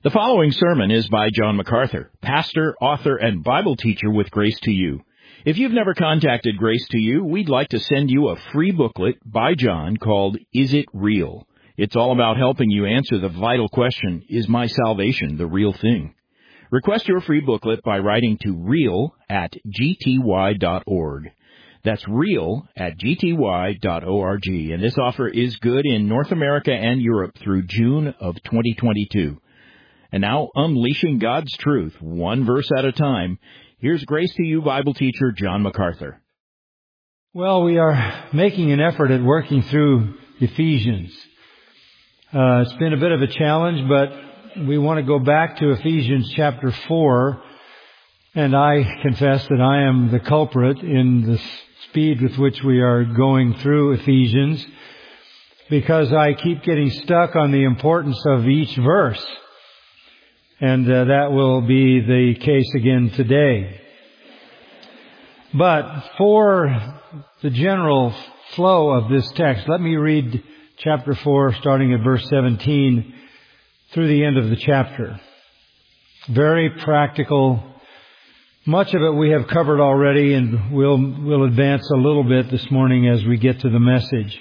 The following sermon is by John MacArthur, pastor, author, and Bible teacher with Grace to You. If you've never contacted Grace to You, we'd like to send you a free booklet by John called Is It Real? It's all about helping you answer the vital question, is my salvation the real thing? Request your free booklet by writing to real@gty.org. That's real@gty.org, and this offer is good in North America and Europe through June of 2022. And now, unleashing God's truth, one verse at a time, here's Grace to You Bible teacher John MacArthur. Well, we are making an effort at working through Ephesians. It's been a bit of a challenge, but we want to go back to Ephesians chapter 4, and I confess that I am the culprit in the speed with which we are going through Ephesians, because I keep getting stuck on the importance of each verse. And that will be the case again today. But for the general flow of this text, let me read chapter 4, starting at verse 17, through the end of the chapter. Very practical. Much of it we have covered already, and we'll advance a little bit this morning as we get to the message.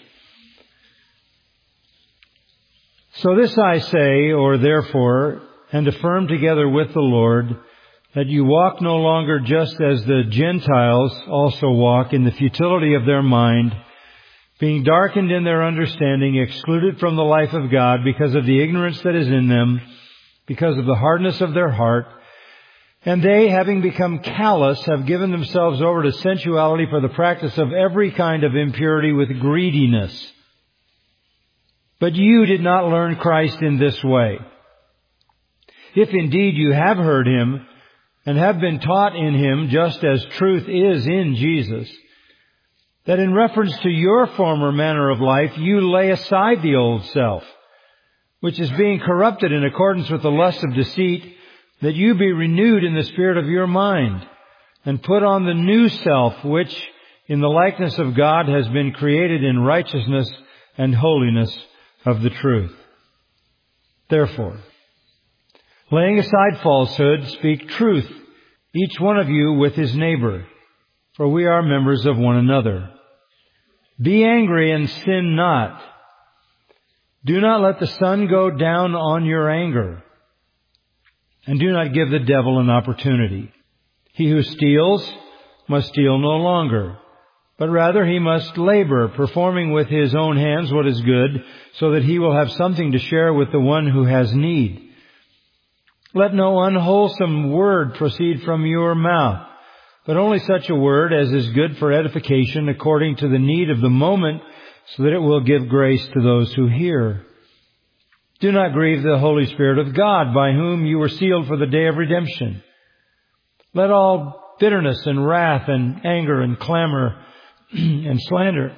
So this I say, or therefore, and affirm together with the Lord, that you walk no longer just as the Gentiles also walk in the futility of their mind, being darkened in their understanding, excluded from the life of God because of the ignorance that is in them, because of the hardness of their heart. And they, having become callous, have given themselves over to sensuality for the practice of every kind of impurity with greediness. But you did not learn Christ in this way. If indeed you have heard Him and have been taught in Him, just as truth is in Jesus, that in reference to your former manner of life, you lay aside the old self, which is being corrupted in accordance with the lust of deceit, that you be renewed in the spirit of your mind, and put on the new self, which in the likeness of God has been created in righteousness and holiness of the truth. Therefore, laying aside falsehood, speak truth, each one of you with his neighbor, for we are members of one another. Be angry and sin not. Do not let the sun go down on your anger, and do not give the devil an opportunity. He who steals must steal no longer, but rather he must labor, performing with his own hands what is good, so that he will have something to share with the one who has need. Let no unwholesome word proceed from your mouth, but only such a word as is good for edification according to the need of the moment, so that it will give grace to those who hear. Do not grieve the Holy Spirit of God, by whom you were sealed for the day of redemption. Let all bitterness and wrath and anger and clamor and slander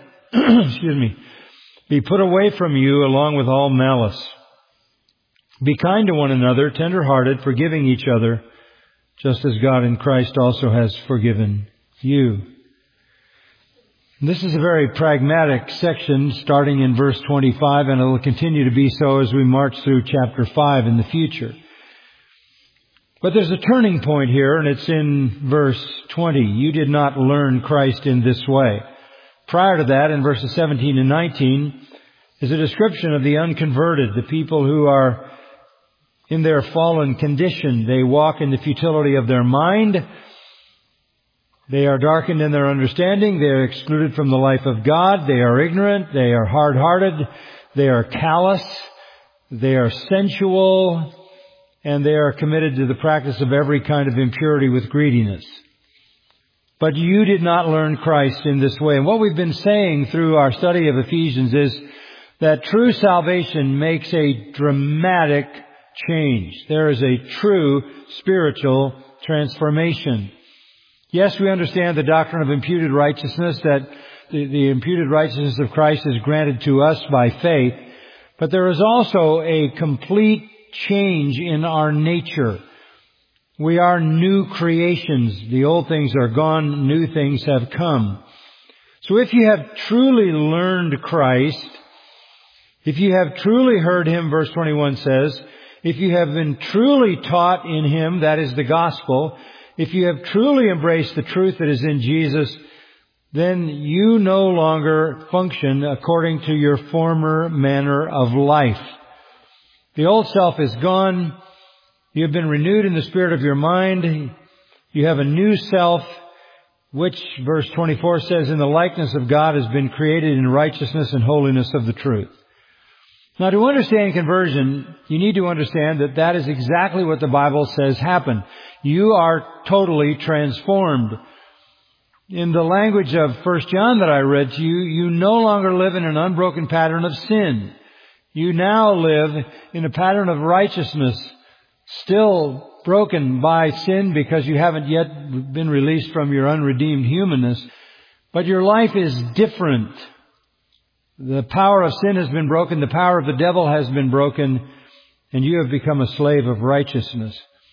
be put away from you, along with all malice. Be kind to one another, tender-hearted, forgiving each other, just as God in Christ also has forgiven you. This is a very pragmatic section, starting in verse 25, and it will continue to be so as we march through chapter 5 in the future. But there's a turning point here, and it's in verse 20. You did not learn Christ in this way. Prior to that, in verses 17 and 19, is a description of the unconverted, the people who are in their fallen condition. They walk in the futility of their mind. They are darkened in their understanding. They are excluded from the life of God. They are ignorant. They are hard-hearted. They are callous. They are sensual. And they are committed to the practice of every kind of impurity with greediness. But you did not learn Christ in this way. And what we've been saying through our study of Ephesians is that true salvation makes a dramatic change. There is a true spiritual transformation. Yes, we understand the doctrine of imputed righteousness, that the imputed righteousness of Christ is granted to us by faith. But there is also a complete change in our nature. We are new creations. The old things are gone, new things have come. So if you have truly learned Christ, if you have truly heard Him, verse 21 says, if you have been truly taught in Him, that is the gospel, if you have truly embraced the truth that is in Jesus, then you no longer function according to your former manner of life. The old self is gone. You have been renewed in the spirit of your mind. You have a new self, which, verse 24 says, in the likeness of God has been created in righteousness and holiness of the truth. Now, to understand conversion, you need to understand that that is exactly what the Bible says happened. You are totally transformed. In the language of 1 John that I read to you, you no longer live in an unbroken pattern of sin. You now live in a pattern of righteousness, still broken by sin because you haven't yet been released from your unredeemed humanness. But your life is different. The power of sin has been broken. The power of the devil has been broken. And you have become a slave of righteousness.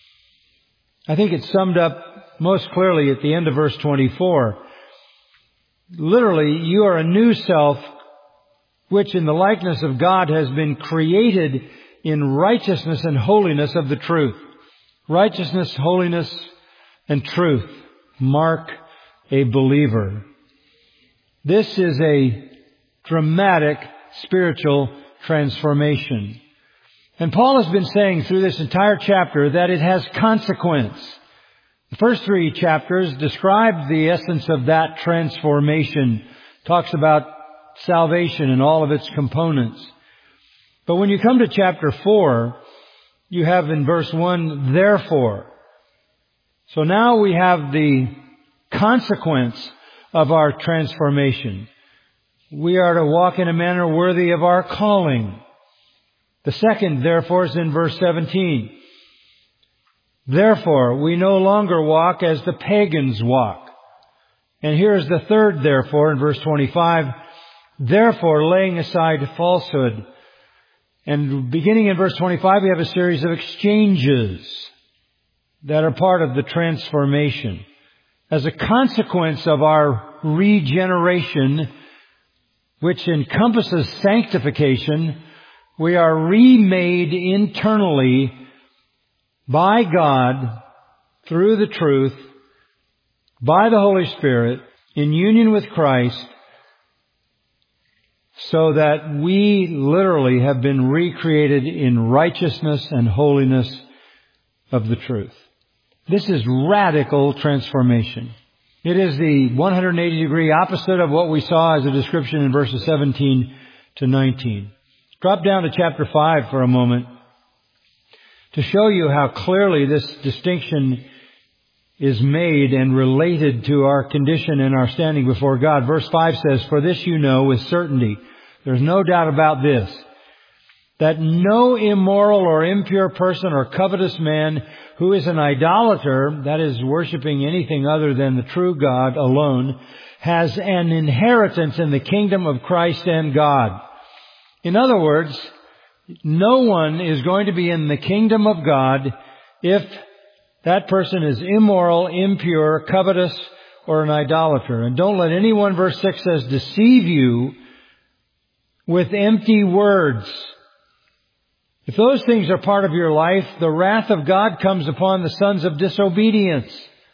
I think it's summed up most clearly at the end of verse 24. Literally, you are a new self, which in the likeness of God has been created in righteousness and holiness of the truth. Righteousness, holiness, and truth mark a believer. This is a dramatic spiritual transformation. And Paul has been saying through this entire chapter that it has consequence. The first 3 chapters describe the essence of that transformation. Talks about salvation and all of its components. But when you come to chapter 4, you have in verse 1, therefore. So now we have the consequence of our transformation. We are to walk in a manner worthy of our calling. The second, therefore, is in verse 17. Therefore, we no longer walk as the pagans walk. And here's the third, therefore, in verse 25. Therefore, laying aside falsehood. And beginning in verse 25, we have a series of exchanges that are part of the transformation. As a consequence of our regeneration, which encompasses sanctification, we are remade internally by God through the truth, by the Holy Spirit, in union with Christ, so that we literally have been recreated in righteousness and holiness of the truth. This is radical transformation. It is the 180-degree opposite of what we saw as a description in verses 17 to 19. Drop down to chapter 5 for a moment to show you how clearly this distinction is made and related to our condition and our standing before God. Verse 5 says, for this you know with certainty, there's no doubt about this, that no immoral or impure person or covetous man who is an idolater, that is, worshiping anything other than the true God alone, has an inheritance in the kingdom of Christ and God. In other words, no one is going to be in the kingdom of God if that person is immoral, impure, covetous, or an idolater. And don't let anyone, verse 6 says, deceive you with empty words. If those things are part of your life, the wrath of God comes upon the sons of disobedience.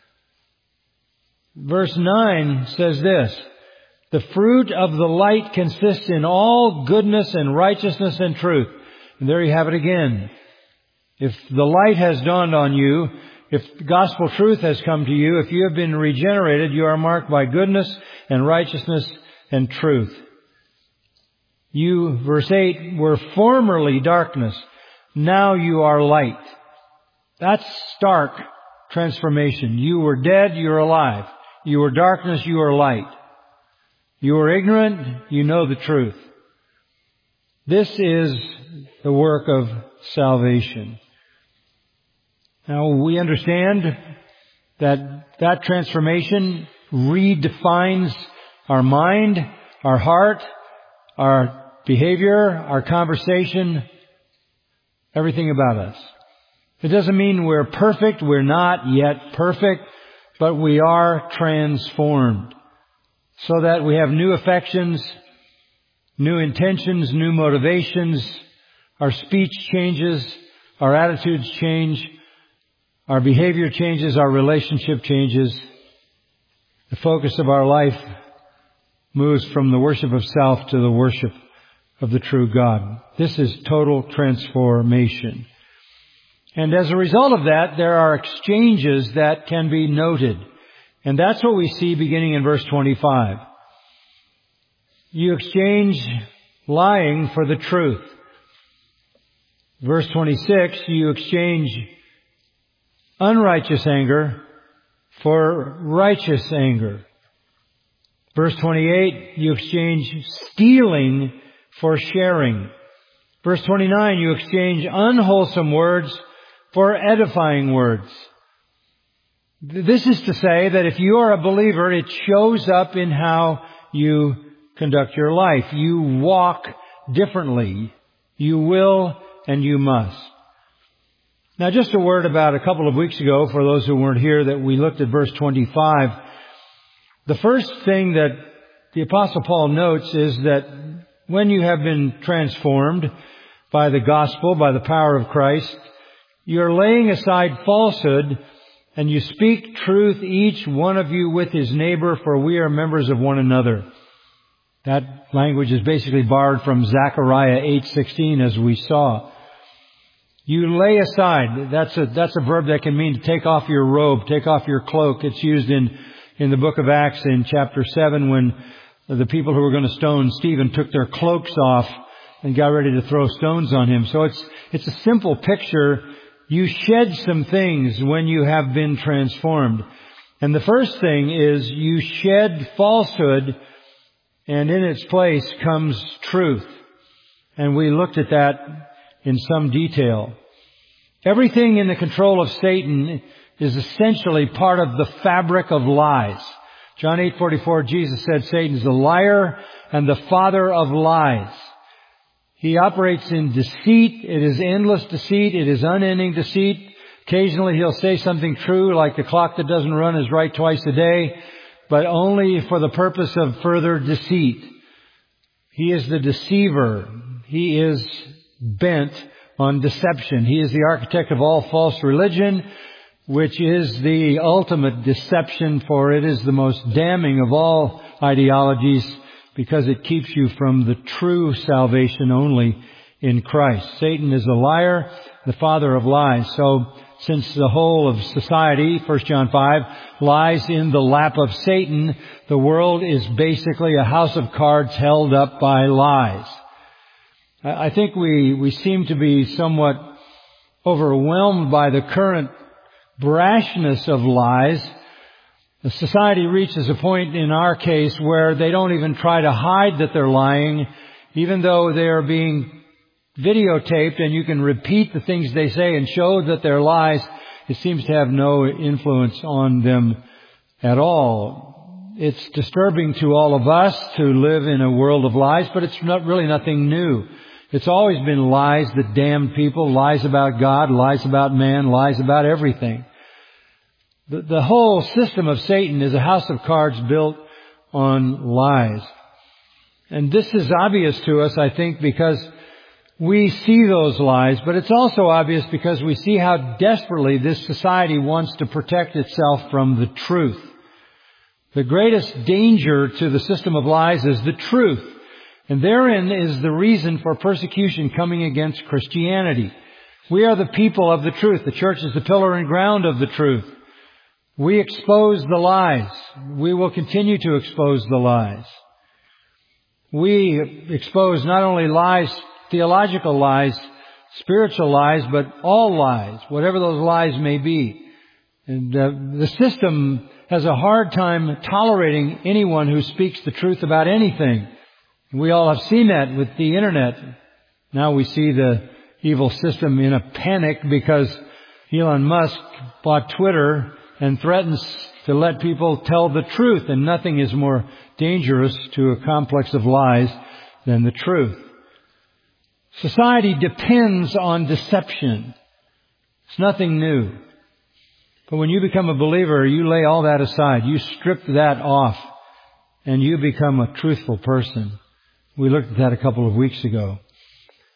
Verse 9 says this, the fruit of the light consists in all goodness and righteousness and truth. And there you have it again. If the light has dawned on you, if gospel truth has come to you, if you have been regenerated, you are marked by goodness and righteousness and truth. You, verse 8, were formerly darkness. Now you are light. That's stark transformation. You were dead, you're alive. You were darkness, you are light. You were ignorant, you know the truth. This is the work of salvation. Now we understand that transformation redefines our mind, our heart, our behavior, our conversation, everything about us. It doesn't mean we're perfect. We're not yet perfect, but we are transformed so that we have new affections, new intentions, new motivations. Our speech changes. our attitudes change, our behavior changes, our relationship changes. The focus of our life moves from the worship of self to the worship of the true God. This is total transformation. And as a result of that, there are exchanges that can be noted. And that's what we see beginning in verse 25. You exchange lying for the truth. Verse 26, you exchange unrighteous anger for righteous anger. Verse 28, you exchange stealing for sharing. Verse 29, you exchange unwholesome words for edifying words. This is to say that if you are a believer, it shows up in how you conduct your life. You walk differently. You will and you must. Now just a word about a couple of weeks ago, for those who weren't here, that we looked at verse 25. The first thing that the Apostle Paul notes is that when you have been transformed by the gospel, by the power of Christ, you're laying aside falsehood and you speak truth, each one of you with his neighbor, for we are members of one another. That language is basically borrowed from Zechariah 8:16, as we saw. You lay aside. That's a verb that can mean to take off your robe, take off your cloak. It's used in the book of Acts in chapter 7 when the people who were going to stone Stephen took their cloaks off and got ready to throw stones on him. So it's a simple picture. You shed some things when you have been transformed. And the first thing is you shed falsehood, and in its place comes truth. And we looked at that in some detail. Everything in the control of Satan is essentially part of the fabric of lies. John 8:44, Jesus said Satan is a liar and the father of lies. He operates in deceit. It is endless deceit. It is unending deceit. Occasionally he'll say something true, like the clock that doesn't run is right twice a day, but only for the purpose of further deceit. He is the deceiver. He is bent on deception. He is the architect of all false religion, which is the ultimate deception, for it is the most damning of all ideologies, because it keeps you from the true salvation only in Christ. Satan is a liar, the father of lies. So since the whole of society, 1 John 5, lies in the lap of Satan, the world is basically a house of cards held up by lies. I think we seem to be somewhat overwhelmed by the current brashness of lies. The society reaches a point in our case where they don't even try to hide that they're lying, even though they are being videotaped and you can repeat the things they say and show that they're lies. It seems to have no influence on them at all. It's disturbing to all of us to live in a world of lies, but it's not really nothing new. It's always been lies that damn people, lies about God, lies about man, lies about everything. The whole system of Satan is a house of cards built on lies. And this is obvious to us, I think, because we see those lies, but it's also obvious because we see how desperately this society wants to protect itself from the truth. The greatest danger to the system of lies is the truth. And therein is the reason for persecution coming against Christianity. We are the people of the truth. The church is the pillar and ground of the truth. We expose the lies. We will continue to expose the lies. We expose not only lies, theological lies, spiritual lies, but all lies, whatever those lies may be. And the system has a hard time tolerating anyone who speaks the truth about anything. We all have seen that with the internet. Now we see the evil system in a panic because Elon Musk bought Twitter and threatens to let people tell the truth. And nothing is more dangerous to a complex of lies than the truth. Society depends on deception. It's nothing new. But when you become a believer, you lay all that aside. You strip that off and you become a truthful person. We looked at that a couple of weeks ago.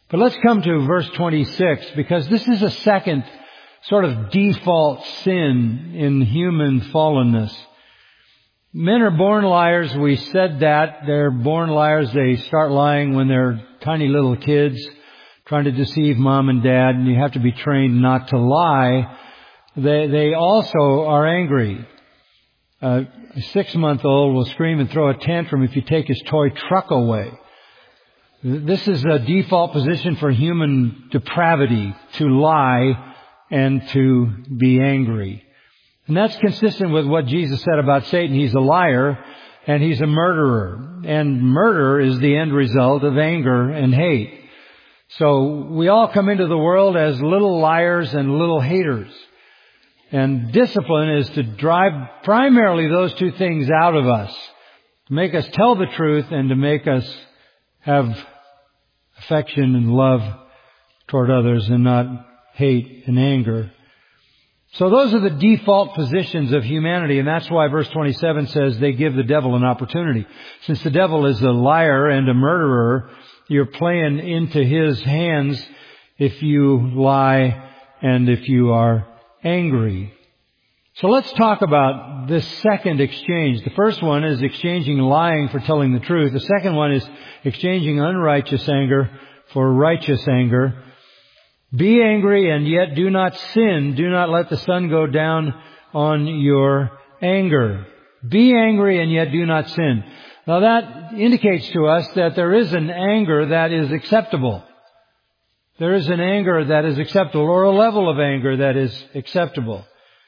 But let's come to verse 26, because this is a second sort of default sin in human fallenness. Men are born liars. We said that. They're born liars. They start lying when they're tiny little kids, trying to deceive mom and dad, and you have to be trained not to lie. They also are angry. A 6-month-old will scream and throw a tantrum if you take his toy truck away. This is a default position for human depravity, to lie and to be angry. And that's consistent with what Jesus said about Satan. He's a liar and he's a murderer. And murder is the end result of anger and hate. So we all come into the world as little liars and little haters. And discipline is to drive primarily those two things out of us. To make us tell the truth and to make us have affection and love toward others and not hate and anger. So those are the default positions of humanity, and that's why verse 27 says they give the devil an opportunity. Since the devil is a liar and a murderer, you're playing into his hands if you lie and if you are angry. So let's talk about this second exchange. The first one is exchanging lying for telling the truth. The second one is exchanging unrighteous anger for righteous anger. Be angry and yet do not sin. Do not let the sun go down on your anger. Be angry and yet do not sin. Now that indicates to us that there is an anger that is acceptable. There is an anger that is acceptable, or a level of anger that is acceptable.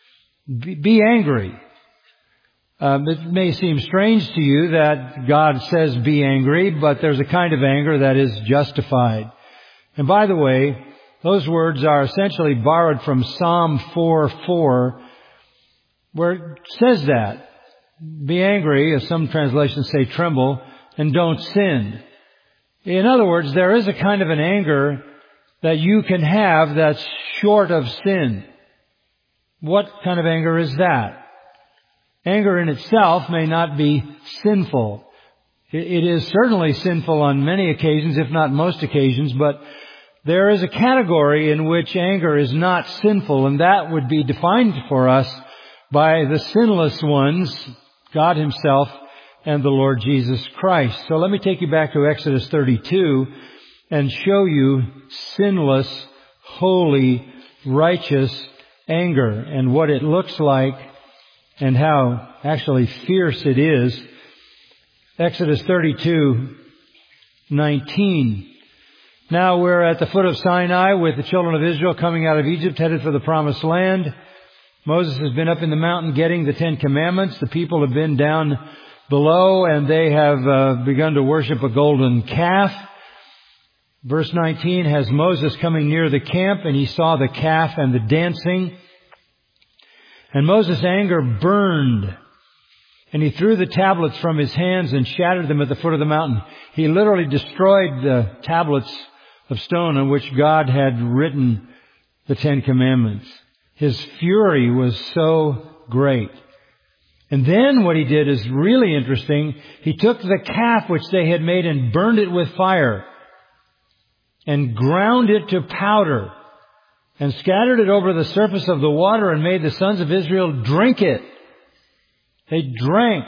Be angry. It may seem strange to you that God says be angry, but there's a kind of anger that is justified. And by the way, those words are essentially borrowed from Psalm 4:4, where it says that. Be angry, as some translations say, tremble, and don't sin. In other words, there is a kind of an anger that you can have that's short of sin. What kind of anger is that? Anger in itself may not be sinful. It is certainly sinful on many occasions, if not most occasions, but there is a category in which anger is not sinful, and that would be defined for us by the sinless ones, God Himself and the Lord Jesus Christ. So let me take you back to Exodus 32 and show you sinless, holy, righteous anger and what it looks like and how actually fierce it is. Exodus 32:19. Now we're at the foot of Sinai with the children of Israel coming out of Egypt, headed for the Promised Land. Moses has been up in the mountain getting the 10 Commandments. The people have been down below and they have begun to worship a golden calf. Verse 19 has Moses coming near the camp, and he saw the calf and the dancing. And Moses' anger burned, and he threw the tablets from his hands and shattered them at the foot of the mountain. He literally destroyed the tablets of stone on which God had written the 10 Commandments. His fury was so great. And then what he did is really interesting. He took the calf which they had made and burned it with fire and ground it to powder and scattered it over the surface of the water and made the sons of Israel drink it. They drank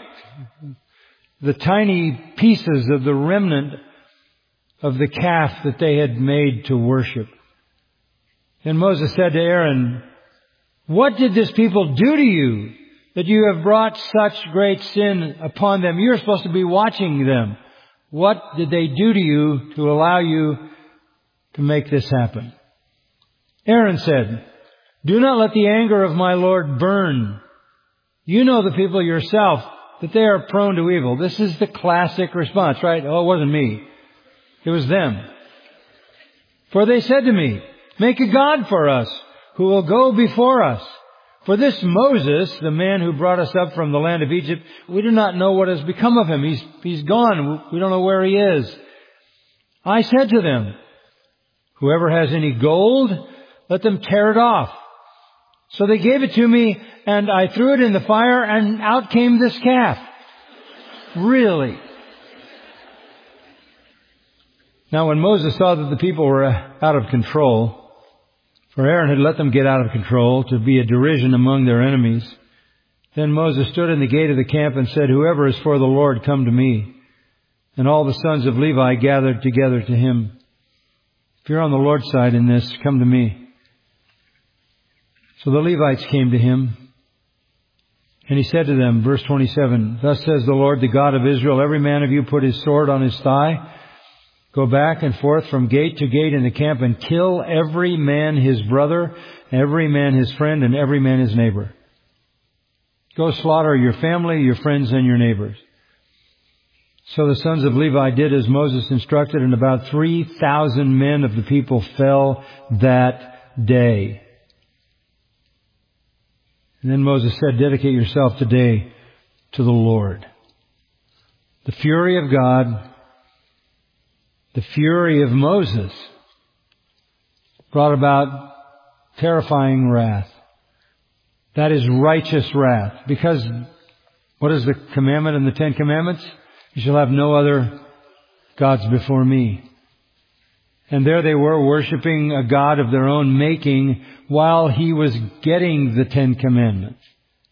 the tiny pieces of the remnant of the calf that they had made to worship. And Moses said to Aaron, "What did this people do to you that you have brought such great sin upon them? You're supposed to be watching them. What did they do to you to allow you to make this happen?" Aaron said, "Do not let the anger of my Lord burn. You know the people yourself, that they are prone to evil." This is the classic response, right? Oh, it wasn't me. It was them. "For they said to me, 'Make a god for us who will go before us.' For this Moses, the man who brought us up from the land of Egypt, we do not know what has become of him. He's gone. We don't know where he is." I said to them, "Whoever has any gold, let them tear it off." So they gave it to me, and I threw it in the fire, and out came this calf. Really? Now when Moses saw that the people were out of control, for Aaron had let them get out of control to be a derision among their enemies, then Moses stood in the gate of the camp and said, "Whoever is for the Lord, come to me." And all the sons of Levi gathered together to him. If you're on the Lord's side in this, come to me. So the Levites came to him, and he said to them, verse 27, "Thus says the Lord, the God of Israel, every man of you put his sword on his thigh. Go back and forth from gate to gate in the camp and kill every man his brother, every man his friend, and every man his neighbor. Go slaughter your family, your friends, and your neighbors." So the sons of Levi did as Moses instructed, and about 3,000 men of the people fell that day. And then Moses said, "Dedicate yourself today to the Lord." The fury of God, the fury of Moses, brought about terrifying wrath. That is righteous wrath. Because what is the commandment in the Ten Commandments? You shall have no other gods before me. And there they were worshiping a god of their own making while he was getting the Ten Commandments.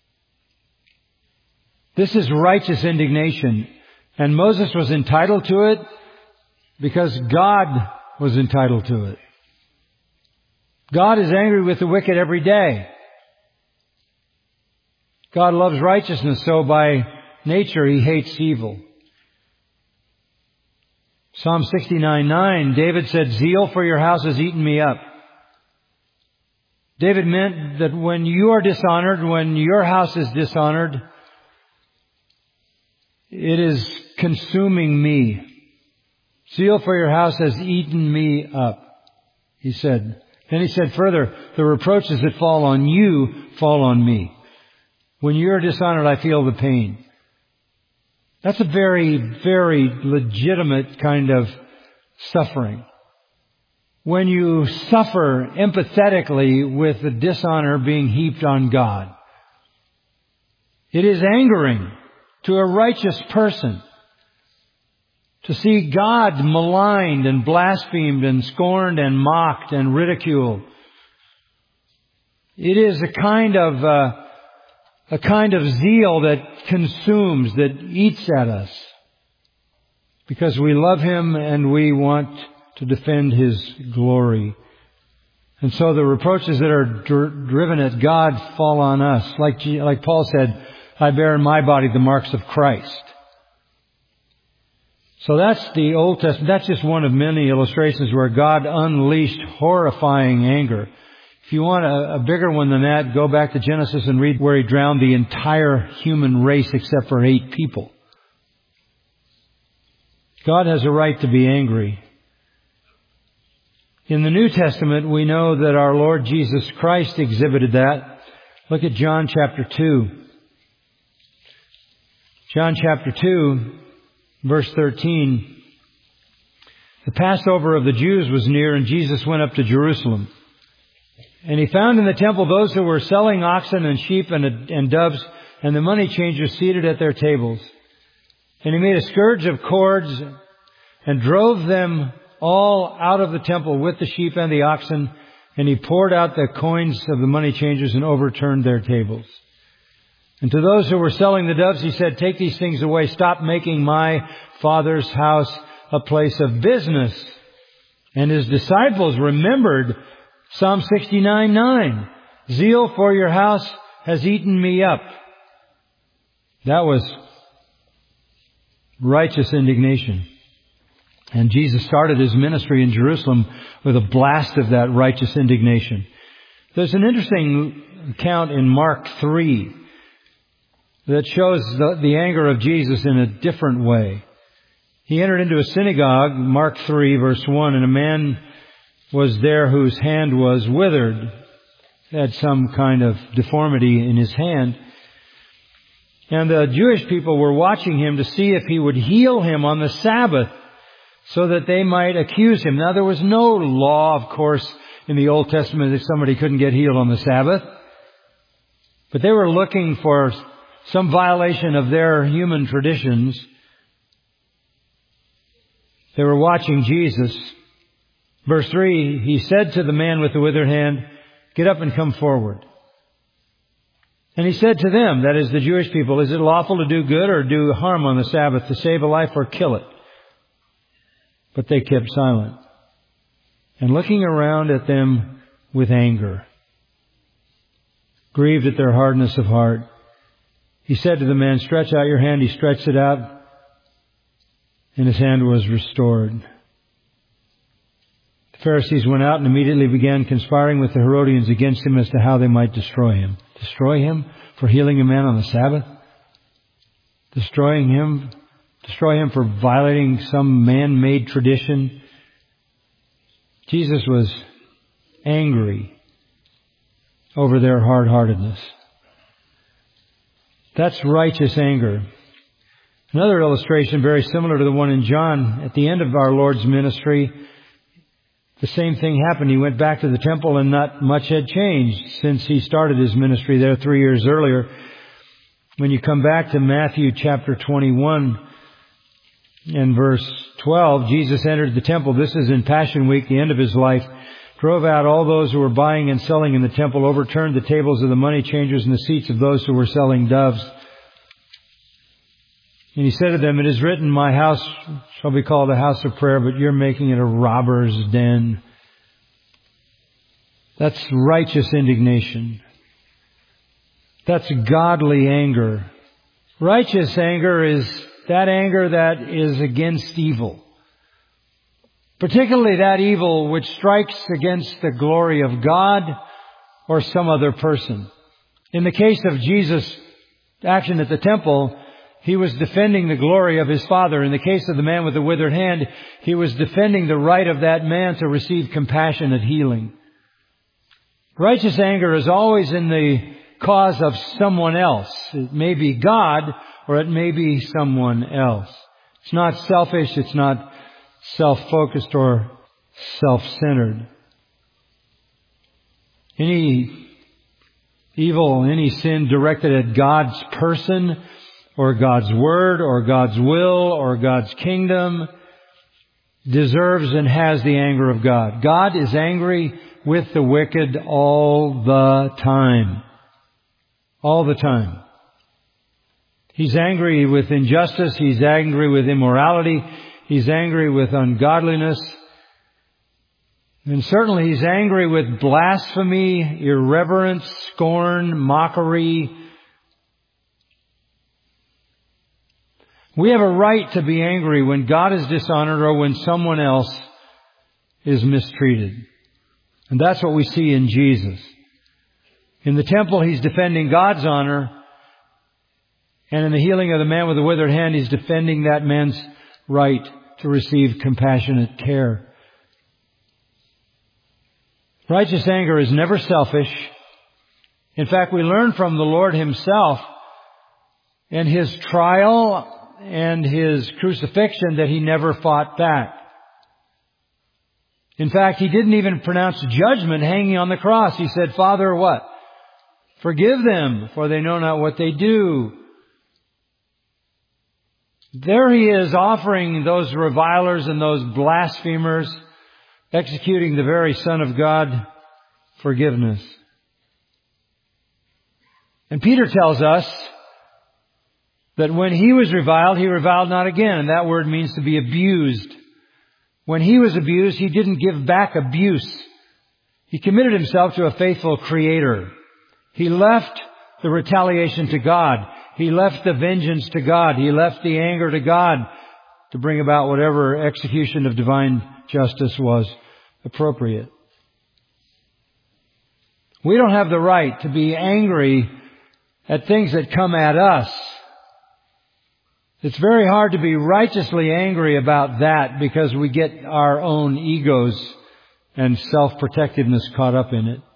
This is righteous indignation. And Moses was entitled to it because God was entitled to it. God is angry with the wicked every day. God loves righteousness, so by nature He hates evil. Psalm 69:9, David said, "Zeal for your house has eaten me up." David meant that when you are dishonored, when your house is dishonored, it is consuming me. Zeal for your house has eaten me up, he said. Then he said further, "The reproaches that fall on you fall on me." When you're dishonored, I feel the pain. That's a very, very legitimate kind of suffering. When you suffer empathetically with the dishonor being heaped on God, it is angering to a righteous person to see God maligned and blasphemed and scorned and mocked and ridiculed. It is a kind of zeal that consumes, that eats at us, because we love Him and we want to defend His glory. And so the reproaches that are driven at God fall on us. Like Paul said, "I bear in my body the marks of Christ." So that's the Old Testament. That's just one of many illustrations where God unleashed horrifying anger. If you want a bigger one than that, go back to Genesis and read where He drowned the entire human race except for 8 people. God has a right to be angry. In the New Testament, we know that our Lord Jesus Christ exhibited that. Look at John chapter 2. John chapter 2, verse 13. The Passover of the Jews was near, and Jesus went up to Jerusalem. And He found in the temple those who were selling oxen and sheep and doves, and the money changers seated at their tables. And He made a scourge of cords and drove them all out of the temple with the sheep and the oxen. And He poured out the coins of the money changers and overturned their tables. And to those who were selling the doves, He said, "Take these things away. Stop making my Father's house a place of business." And His disciples remembered Psalm 69:9. "Zeal for your house has eaten me up." That was righteous indignation. And Jesus started His ministry in Jerusalem with a blast of that righteous indignation. There's an interesting account in Mark 3 that shows the anger of Jesus in a different way. He entered into a synagogue, Mark 3, verse 1, and a man was there whose hand was withered, had some kind of deformity in his hand. And the Jewish people were watching him to see if he would heal him on the Sabbath so that they might accuse him. Now, there was no law, of course, in the Old Testament that somebody couldn't get healed on the Sabbath. But they were looking for some violation of their human traditions. They were watching Jesus. Verse 3, He said to the man with the withered hand, "Get up and come forward." And He said to them, that is the Jewish people, "Is it lawful to do good or do harm on the Sabbath, to save a life or kill it?" But they kept silent. And looking around at them with anger, grieved at their hardness of heart, He said to the man, "Stretch out your hand." He stretched it out, and his hand was restored. The Pharisees went out and immediately began conspiring with the Herodians against Him as to how they might destroy Him. Destroy Him for healing a man on the Sabbath? Destroy Him for violating some man-made tradition? Jesus was angry over their hard-heartedness. That's righteous anger. Another illustration very similar to the one in John. At the end of our Lord's ministry, the same thing happened. He went back to the temple and not much had changed since He started His ministry there 3 years earlier. When you come back to Matthew chapter 21 and verse 12, Jesus entered the temple. This is in Passion Week, the end of His life. Drove out all those who were buying and selling in the temple, overturned the tables of the money changers and the seats of those who were selling doves. And He said to them, "It is written, my house shall be called a house of prayer, but you're making it a robber's den." That's righteous indignation. That's godly anger. Righteous anger is that anger that is against evil. Particularly that evil which strikes against the glory of God or some other person. In the case of Jesus' action at the temple, He was defending the glory of His Father. In the case of the man with the withered hand, He was defending the right of that man to receive compassionate healing. Righteous anger is always in the cause of someone else. It may be God or it may be someone else. It's not selfish. It's not self-focused or self-centered. Any evil, any sin directed at God's person or God's Word or God's will or God's kingdom deserves and has the anger of God. God is angry with the wicked all the time. All the time. He's angry with injustice. He's angry with immorality. He's angry with ungodliness. And certainly He's angry with blasphemy, irreverence, scorn, mockery. We have a right to be angry when God is dishonored or when someone else is mistreated. And that's what we see in Jesus. In the temple, He's defending God's honor. And in the healing of the man with the withered hand, He's defending that man's right to receive compassionate care. Righteous anger is never selfish. In fact, we learn from the Lord Himself in His trial and His crucifixion that He never fought back. In fact, He didn't even pronounce judgment hanging on the cross. He said, "Father, what? Forgive them, for they know not what they do." There He is offering those revilers and those blasphemers, executing the very Son of God, forgiveness. And Peter tells us that when he was reviled, he reviled not again. And that word means to be abused. When he was abused, he didn't give back abuse. He committed himself to a faithful Creator. He left the retaliation to God. He left the vengeance to God. He left the anger to God to bring about whatever execution of divine justice was appropriate. We don't have the right to be angry at things that come at us. It's very hard to be righteously angry about that because we get our own egos and self-protectiveness caught up in it.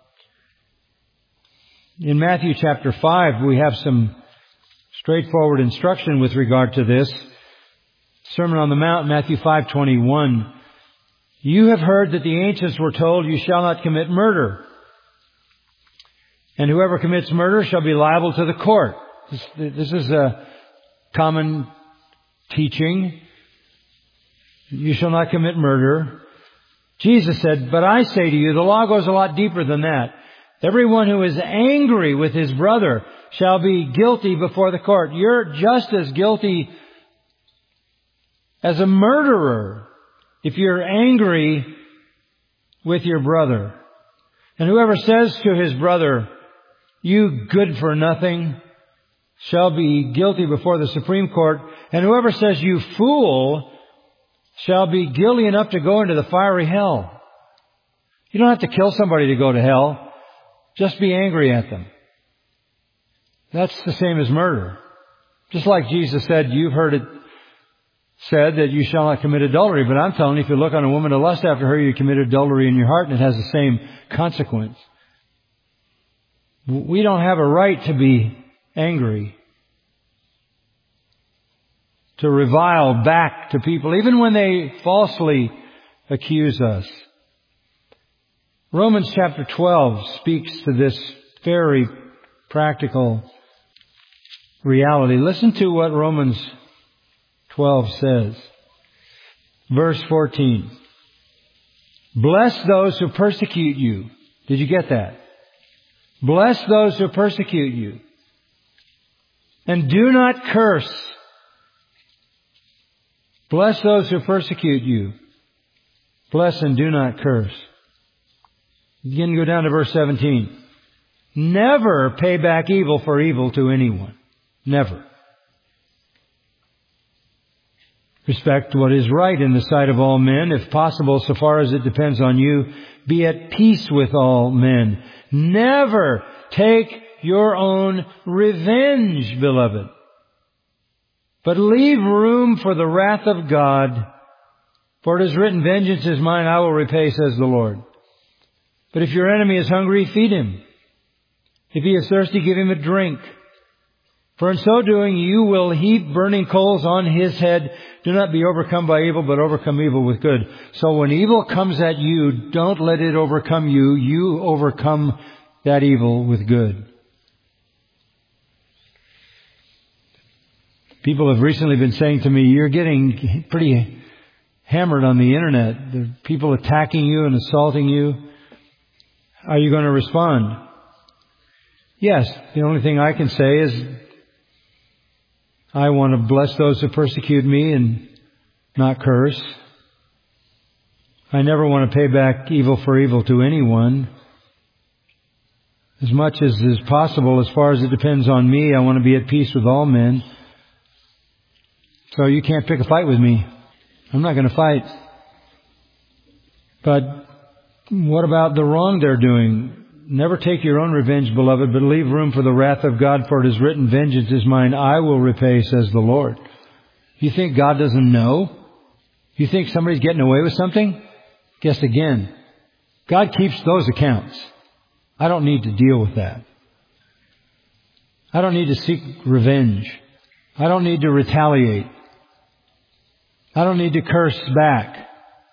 In Matthew chapter 5, we have some straightforward instruction with regard to this. Sermon on the Mount, Matthew 5:21. "You have heard that the ancients were told, 'You shall not commit murder.' And whoever commits murder shall be liable to the court." This is a common teaching. You shall not commit murder. Jesus said, but I say to you, the law goes a lot deeper than that. Everyone who is angry with his brother shall be guilty before the court. You're just as guilty as a murderer if you're angry with your brother. And whoever says to his brother, you good for nothing, shall be guilty before the Supreme Court. And whoever says, you fool, shall be guilty enough to go into the fiery hell. You don't have to kill somebody to go to hell. Just be angry at them. That's the same as murder. Just like Jesus said, you've heard it said that you shall not commit adultery. But I'm telling you, if you look on a woman to lust after her, you commit adultery in your heart, and it has the same consequence. We don't have a right to be angry, to revile back to people, even when they falsely accuse us. Romans chapter 12 speaks to this very practical reality. Listen to what Romans 12 says. Verse 14. Bless those who persecute you. Did you get that? Bless those who persecute you. And do not curse. Bless those who persecute you. Bless and do not curse. Again, go down to verse 17. Never pay back evil for evil to anyone. Never. Respect what is right in the sight of all men. If possible, so far as it depends on you, be at peace with all men. Never take your own revenge, beloved, but leave room for the wrath of God. For it is written, vengeance is mine, I will repay, says the Lord. But if your enemy is hungry, feed him. If he is thirsty, give him a drink. For in so doing, you will heap burning coals on his head. Do not be overcome by evil, but overcome evil with good. So when evil comes at you, don't let it overcome you. You overcome that evil with good. People have recently been saying to me, you're getting pretty hammered on the internet. There are people attacking you and assaulting you. Are you going to respond? Yes. The only thing I can say is I want to bless those who persecute me and not curse. I never want to pay back evil for evil to anyone. As much as is possible, as far as it depends on me, I want to be at peace with all men. So you can't pick a fight with me. I'm not going to fight. But what about the wrong they're doing? Never take your own revenge, beloved, but leave room for the wrath of God, for it is written, vengeance is mine, I will repay, says the Lord. You think God doesn't know? You think somebody's getting away with something? Guess again. God keeps those accounts. I don't need to deal with that. I don't need to seek revenge. I don't need to retaliate. I don't need to curse back.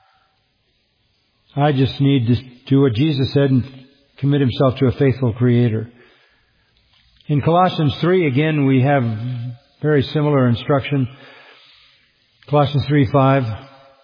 I just need to do what Jesus said and commit himself to a faithful Creator. In Colossians 3, again, we have very similar instruction. Colossians 3:5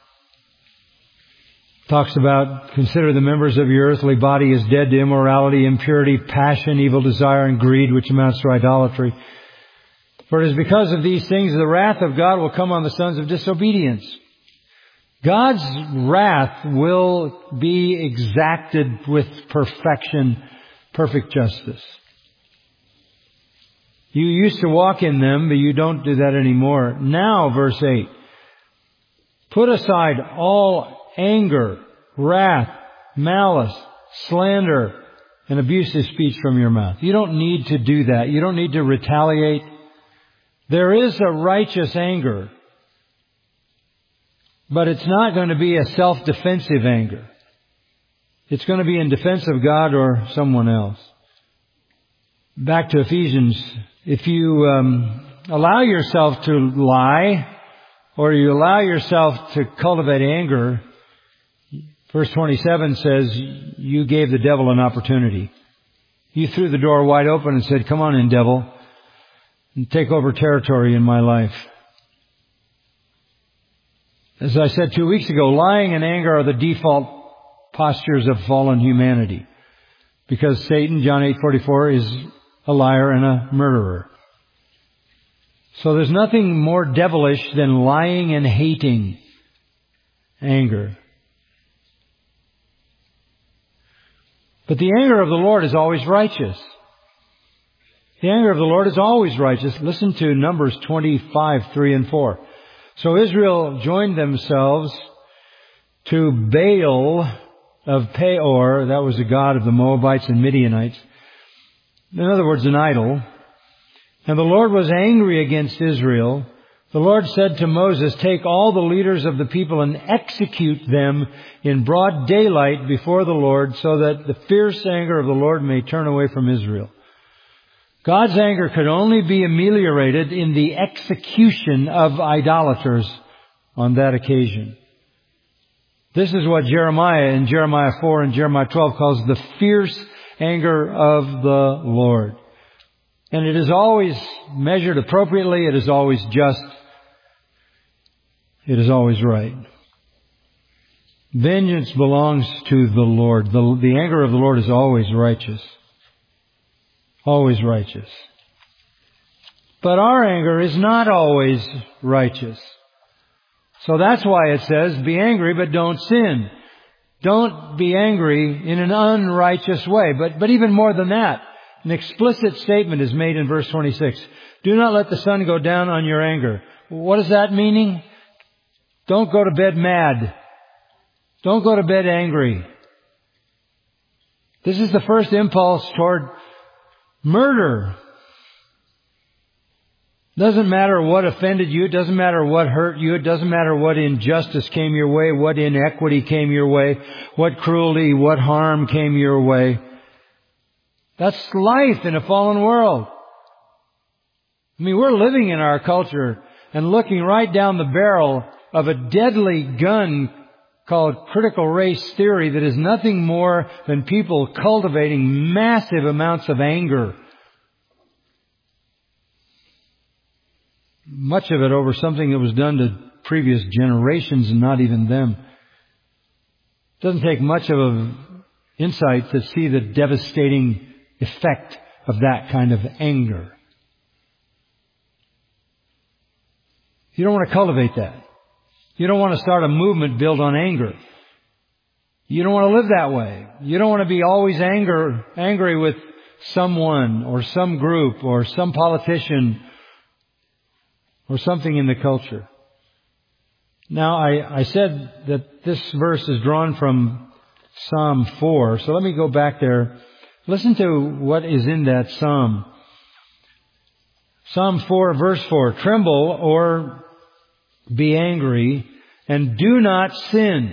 talks about, consider the members of your earthly body as dead to immorality, impurity, passion, evil desire, and greed, which amounts to idolatry. For it is because of these things the wrath of God will come on the sons of disobedience. God's wrath will be exacted with perfection, perfect justice. You used to walk in them, but you don't do that anymore. Now, verse 8, put aside all anger, wrath, malice, slander, and abusive speech from your mouth. You don't need to do that. You don't need to retaliate. There is a righteous anger, but it's not going to be a self-defensive anger. It's going to be in defense of God or someone else. Back to Ephesians. If you allow yourself to lie, or you allow yourself to cultivate anger, verse 27 says, you gave the devil an opportunity. You threw the door wide open and said, come on in, devil, and take over territory in my life. As I said 2 weeks ago, lying and anger are the default postures of fallen humanity. Because Satan, John 8:44, is a liar and a murderer. So there's nothing more devilish than lying and hating anger. But the anger of the Lord is always righteous. The anger of the Lord is always righteous. Listen to Numbers 25:3 and 4. So Israel joined themselves to Baal of Peor. That was the god of the Moabites and Midianites. In other words, an idol. And the Lord was angry against Israel. The Lord said to Moses, take all the leaders of the people and execute them in broad daylight before the Lord, so that the fierce anger of the Lord may turn away from Israel. God's anger could only be ameliorated in the execution of idolaters on that occasion. This is what Jeremiah in Jeremiah 4 and Jeremiah 12 calls the fierce anger of the Lord. And it is always measured appropriately. It is always just. It is always right. Vengeance belongs to the Lord. The anger of the Lord is always righteous. Always righteous. But our anger is not always righteous. So that's why it says, be angry but don't sin. Don't be angry in an unrighteous way. But even more than that, an explicit statement is made in verse 26. Do not let the sun go down on your anger. What is that meaning? Don't go to bed mad. Don't go to bed angry. This is the first impulse toward murder. Doesn't matter what offended you. It doesn't matter what hurt you. It doesn't matter what injustice came your way, what inequity came your way, what cruelty, what harm came your way. That's life in a fallen world. I mean, we're living in our culture and looking right down the barrel of a deadly gun called critical race theory that is nothing more than people cultivating massive amounts of anger. Much of it over something that was done to previous generations and not even them. It doesn't take much of an insight to see the devastating effect of that kind of anger. You don't want to cultivate that. You don't want to start a movement built on anger. You don't want to live that way. You don't want to be always angry with someone or some group or some politician or something in the culture. Now, I said that this verse is drawn from Psalm 4. So let me go back there. Listen to what is in that psalm. Psalm 4, verse 4. Tremble or be angry and do not sin.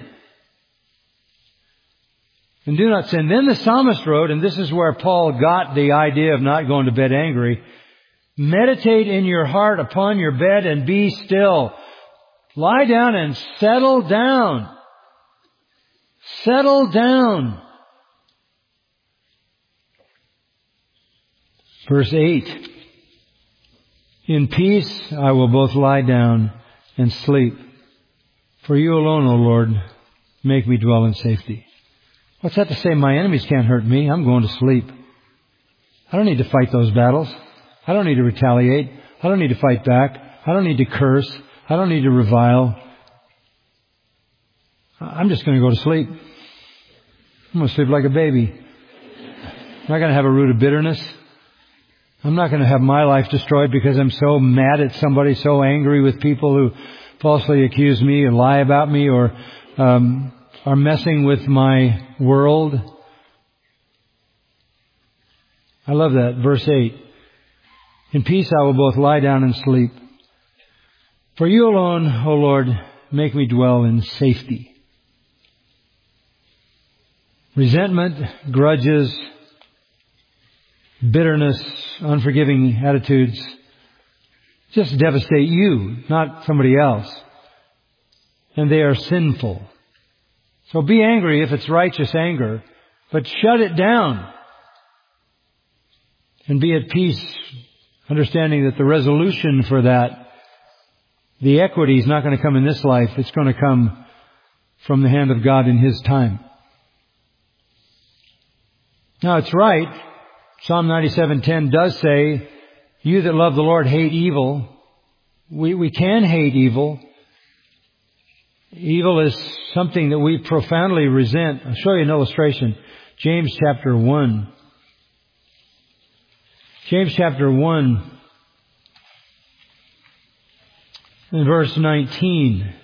And do not sin. Then the psalmist wrote, and this is where Paul got the idea of not going to bed angry. Meditate in your heart upon your bed and be still. Lie down and settle down. Settle down. Verse 8. In peace I will both lie down and sleep. For you alone, O Lord, make me dwell in safety. What's that to say? My enemies can't hurt me. I'm going to sleep. I don't need to fight those battles. I don't need to retaliate. I don't need to fight back. I don't need to curse. I don't need to revile. I'm just going to go to sleep. I'm going to sleep like a baby. I'm not going to have a root of bitterness. I'm not going to have my life destroyed because I'm so mad at somebody, so angry with people who falsely accuse me or lie about me or are messing with my world. I love that. Verse 8. In peace I will both lie down and sleep. For you alone, O Lord, make me dwell in safety. Resentment, grudges, bitterness, unforgiving attitudes just devastate you, not somebody else. And they are sinful. So be angry if it's righteous anger, but shut it down. And be at peace, understanding that the resolution for that The equity is not going to come in this life. It's going to come from the hand of God in His time. Now it's right. Psalm 97:10 does say, you that love the Lord hate evil. We can hate evil. Evil is something that we profoundly resent. I'll show you an illustration. James chapter 1. James chapter 1 and verse 19.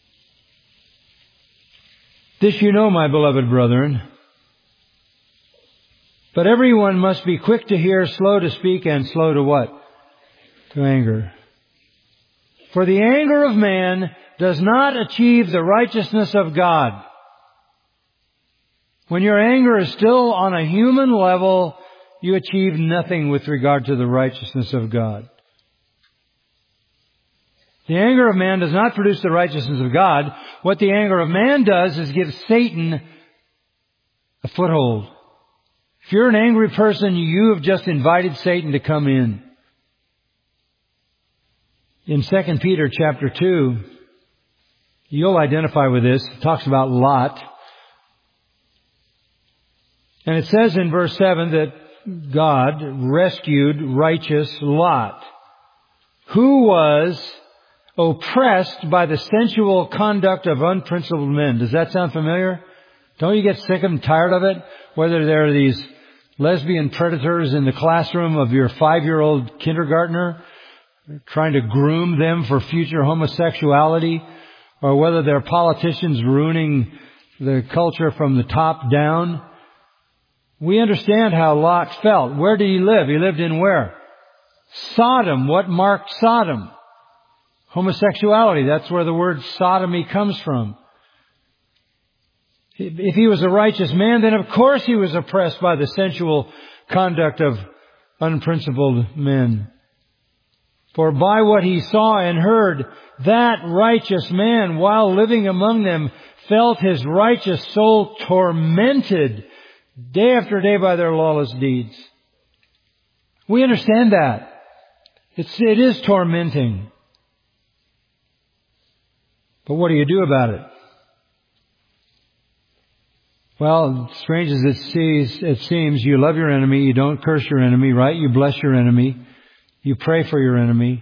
This you know, my beloved brethren, but everyone must be quick to hear, slow to speak, and slow to what? To anger. For the anger of man does not achieve the righteousness of God. When your anger is still on a human level, you achieve nothing with regard to the righteousness of God. The anger of man does not produce the righteousness of God. What the anger of man does is give Satan a foothold. If you're an angry person, you have just invited Satan to come in. In 2 Peter chapter 2, you'll identify with this. It talks about Lot. And it says in verse 7 that God rescued righteous Lot, who was oppressed by the sensual conduct of unprincipled men. Does that sound familiar? Don't you get sick and tired of it? Whether there are these lesbian predators in the classroom of your 5-year-old kindergartner trying to groom them for future homosexuality, or whether they're politicians ruining the culture from the top down. We understand how Lot felt. Where did he live? He lived in where? Sodom. What marked Sodom? Homosexuality. That's where the word sodomy comes from. If he was a righteous man, then of course he was oppressed by the sensual conduct of unprincipled men. For by what he saw and heard, that righteous man, while living among them, felt his righteous soul tormented day after day by their lawless deeds. We understand that. It is tormenting. But what do you do about it? Well, strange as it seems, you love your enemy, you don't curse your enemy, right? You bless your enemy. You pray for your enemy.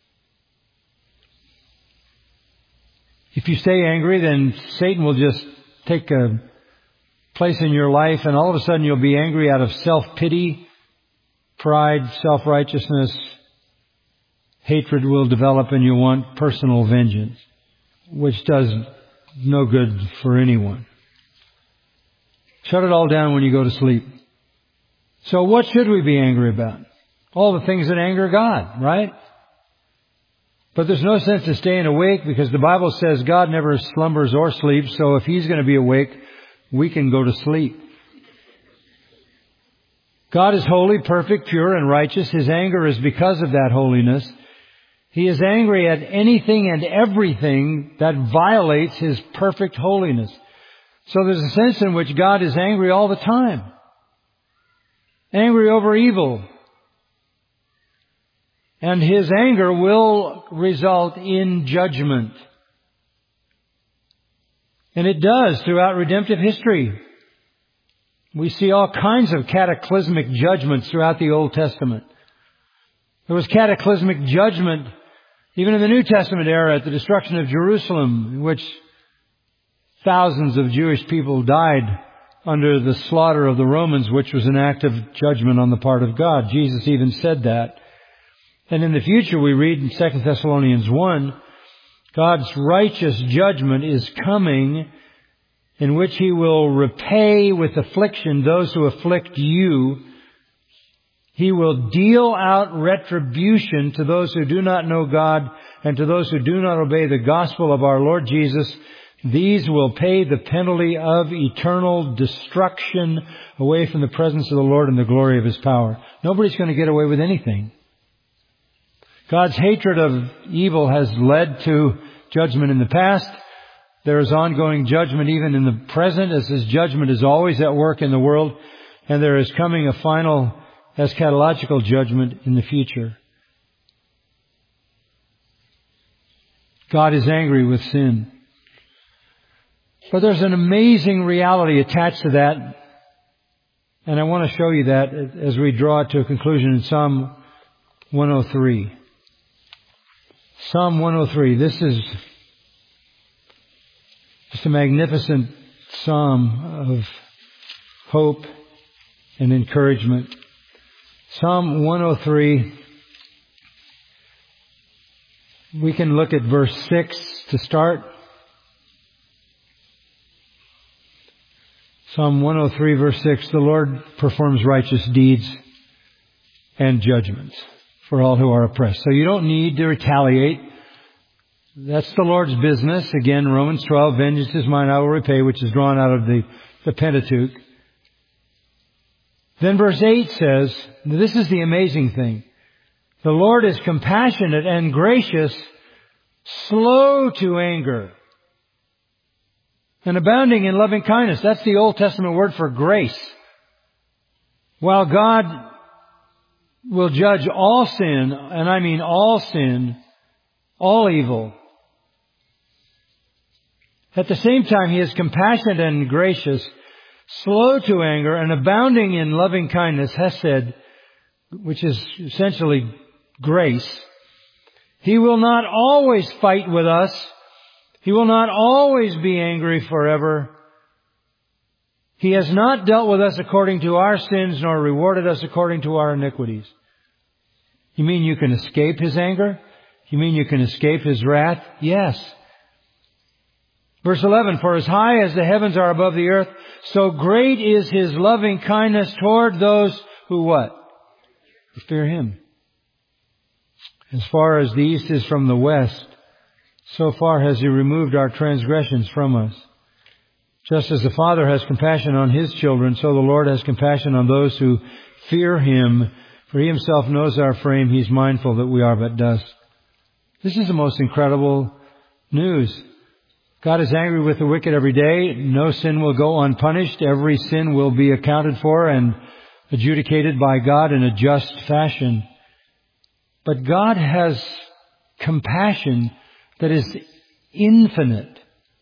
If you stay angry, then Satan will just take a place in your life, and all of a sudden you'll be angry out of self-pity, pride, self-righteousness. Hatred will develop, and you'll want personal vengeance, which does no good for anyone. Shut it all down when you go to sleep. So what should we be angry about? All the things that anger God, right? But there's no sense in staying awake, because the Bible says God never slumbers or sleeps. So if He's going to be awake, we can go to sleep. God is holy, perfect, pure, and righteous. His anger is because of that holiness. He is angry at anything and everything that violates His perfect holiness. So there's a sense in which God is angry all the time. Angry over evil. And His anger will result in judgment. And it does throughout redemptive history. We see all kinds of cataclysmic judgments throughout the Old Testament. There was cataclysmic judgment even in the New Testament era at the destruction of Jerusalem, in which thousands of Jewish people died under the slaughter of the Romans, which was an act of judgment on the part of God. Jesus even said that. And in the future, we read in 2 Thessalonians 1, God's righteous judgment is coming, in which He will repay with affliction those who afflict you. He will deal out retribution to those who do not know God and to those who do not obey the gospel of our Lord Jesus. These will pay the penalty of eternal destruction away from the presence of the Lord and the glory of His power. Nobody's going to get away with anything. God's hatred of evil has led to judgment in the past. There is ongoing judgment even in the present, as His judgment is always at work in the world. And there is coming a final eschatological judgment in the future. God is angry with sin. But there's an amazing reality attached to that. And I want to show you that as we draw it to a conclusion in Psalm 103. Psalm 103. This is just a magnificent psalm of hope and encouragement. Psalm 103. We can look at verse 6 to start. Psalm 103 verse 6, the Lord performs righteous deeds and judgments for all who are oppressed. So you don't need to retaliate. That's the Lord's business. Again, Romans 12, vengeance is mine, I will repay, which is drawn out of the Pentateuch. Then verse 8 says, this is the amazing thing. The Lord is compassionate and gracious, slow to anger, and abounding in loving kindness. That's the Old Testament word for grace. While God will judge all sin, and I mean all sin, all evil, at the same time He is compassionate and gracious, slow to anger, and abounding in loving kindness, hesed, which is essentially grace. He will not always fight with us. He will not always be angry forever. He has not dealt with us according to our sins, nor rewarded us according to our iniquities. You mean you can escape His anger? You mean you can escape His wrath? Yes. Verse 11, for as high as the heavens are above the earth, so great is His loving kindness toward those who what? Who fear Him. As far as the east is from the west, so far has He removed our transgressions from us. Just as the Father has compassion on His children, so the Lord has compassion on those who fear Him. For He Himself knows our frame. He's mindful that we are but dust. This is the most incredible news. God is angry with the wicked every day. No sin will go unpunished. Every sin will be accounted for and adjudicated by God in a just fashion. But God has compassion that is infinite.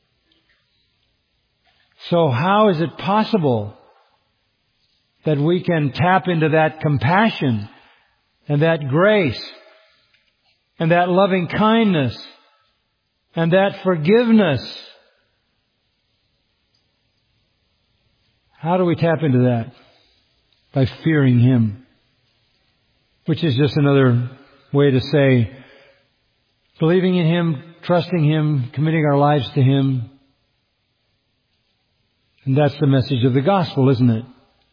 So how is it possible that we can tap into that compassion and that grace and that loving kindness and that forgiveness? How do we tap into that? By fearing Him. Which is just another way to say believing in Him, trusting Him, committing our lives to Him. And that's the message of the gospel, isn't it?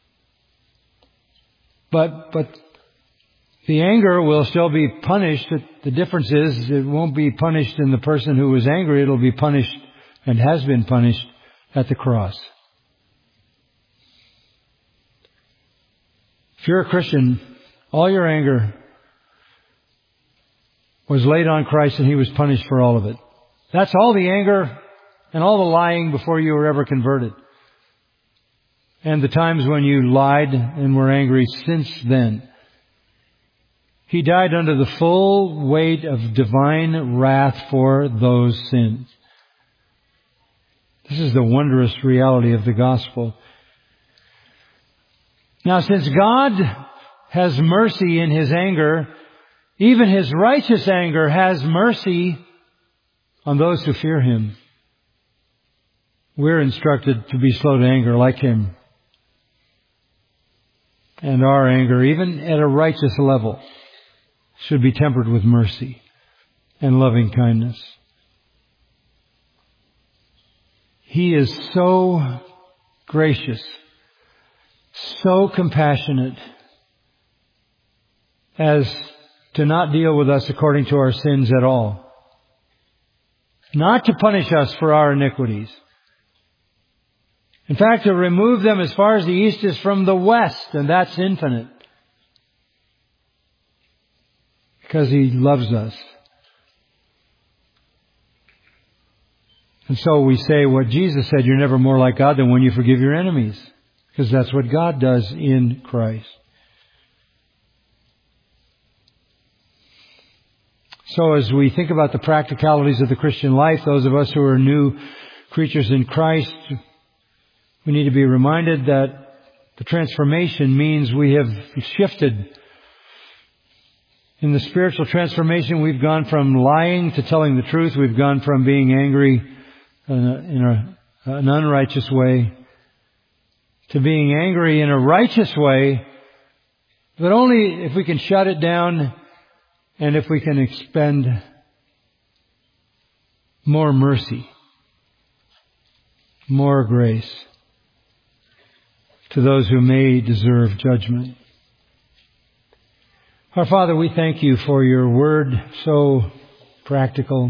But the anger will still be punished. The difference is it won't be punished in the person who was angry. It'll be punished and has been punished at the cross. If you're a Christian, all your anger was laid on Christ and He was punished for all of it. That's all the anger and all the lying before you were ever converted. And the times when you lied and were angry since then. He died under the full weight of divine wrath for those sins. This is the wondrous reality of the gospel. Now, since God has mercy in His anger, even His righteous anger has mercy on those who fear Him. We're instructed to be slow to anger like Him. And our anger, even at a righteous level, should be tempered with mercy and loving kindness. He is so gracious, so compassionate, as to not deal with us according to our sins at all. Not to punish us for our iniquities. In fact, to remove them as far as the east is from the west, and that's infinite. Because He loves us. And so we say what Jesus said, you're never more like God than when you forgive your enemies. Because that's what God does in Christ. So as we think about the practicalities of the Christian life, those of us who are new creatures in Christ, we need to be reminded that the transformation means we have shifted. In the spiritual transformation, we've gone from lying to telling the truth. We've gone from being angry in an unrighteous way to being angry in a righteous way, but only if we can shut it down and if we can expend more mercy, more grace to those who may deserve judgment. Our Father, we thank you for your word, so practical.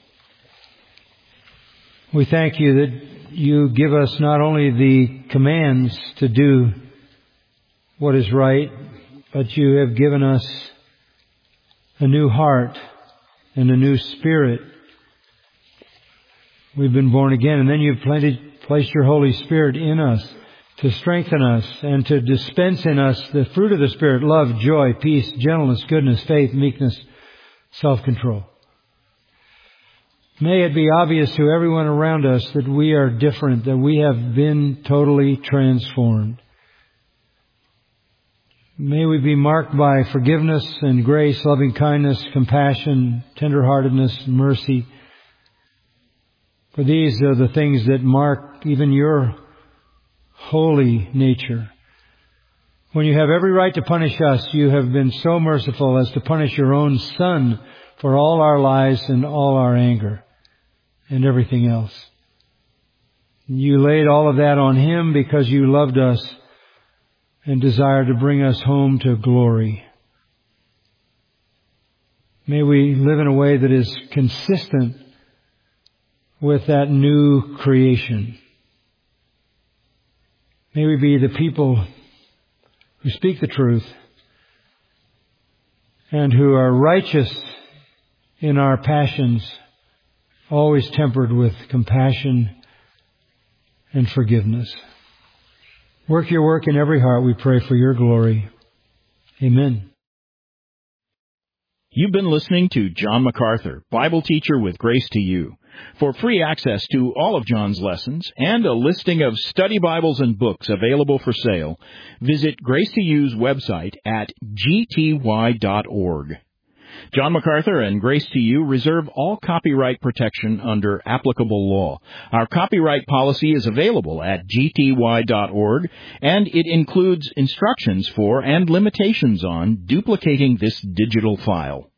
We thank you that you give us not only the commands to do what is right, but you have given us a new heart and a new spirit. We've been born again, and then you've placed your Holy Spirit in us to strengthen us and to dispense in us the fruit of the Spirit: love, joy, peace, gentleness, goodness, faith, meekness, self-control. May it be obvious to everyone around us that we are different, that we have been totally transformed. May we be marked by forgiveness and grace, loving kindness, compassion, tenderheartedness, mercy. For these are the things that mark even your holy nature. When you have every right to punish us, you have been so merciful as to punish your own Son for all our lies and all our anger and everything else. You laid all of that on Him because you loved us and desired to bring us home to glory. May we live in a way that is consistent with that new creation. May we be the people who speak the truth and who are righteous in our passions, always tempered with compassion and forgiveness. Work your work in every heart, we pray, for your glory. Amen. You've been listening to John MacArthur, Bible teacher with Grace to You. For free access to all of John's lessons and a listing of study Bibles and books available for sale, visit Grace to You's website at gty.org. John MacArthur and Grace to You reserve all copyright protection under applicable law. Our copyright policy is available at gty.org, and it includes instructions for and limitations on duplicating this digital file.